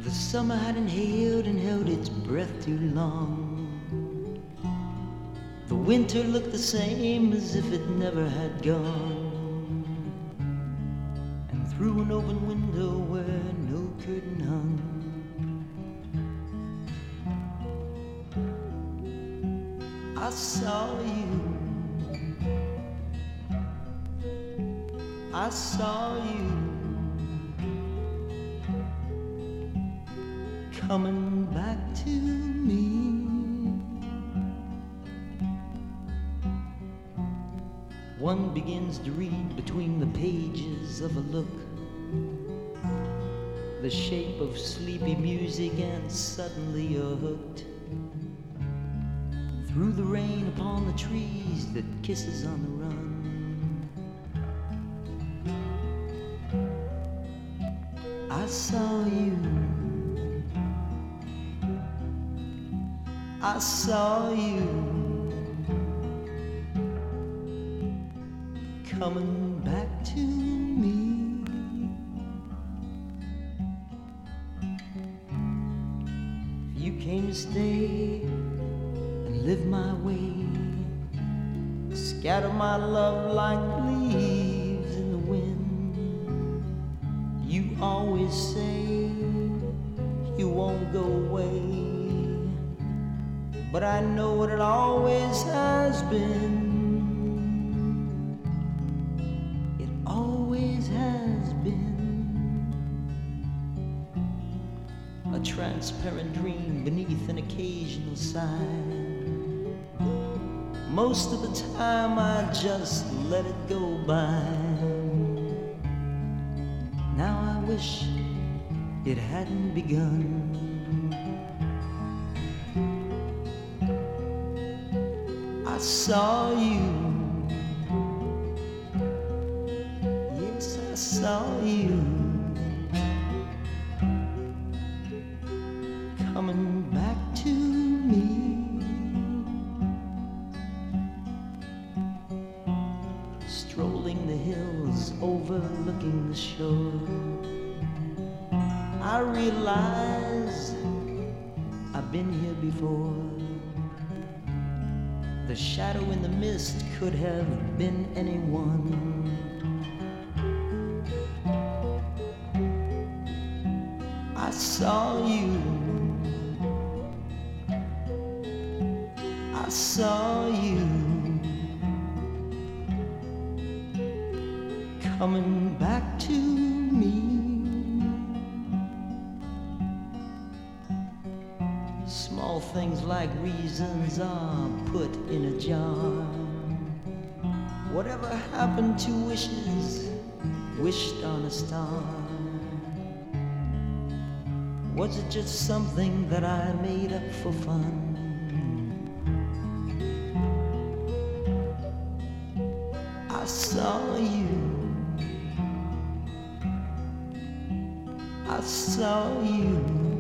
The summer had inhaled and held its breath too long. The winter looked the same as if it never had gone. And through an open window where no curtain hung, I saw you. I saw you coming back to me. One begins to read between the pages of a look, the shape of sleepy music, and suddenly you're hooked. Through the rain upon the trees that kisses on the run, I saw you. I saw you coming back to me. You came to stay and live my way, scatter my love like leaves in the wind. You always say you won't go away, but I know what it always has been. It always has been a transparent dream beneath an occasional sigh. Most of the time I just let it go by. Now I wish it hadn't begun. I saw you. Yes, I saw you coming back to me. Strolling the hills overlooking the shore, I realize I've been here before. The shadow in the mist could have been anyone. I saw you. I saw you coming back to me. Small things like reasons are put in a jar. Whatever happened to wishes wished on a star? Was it just something that I made up for fun? I saw you. I saw you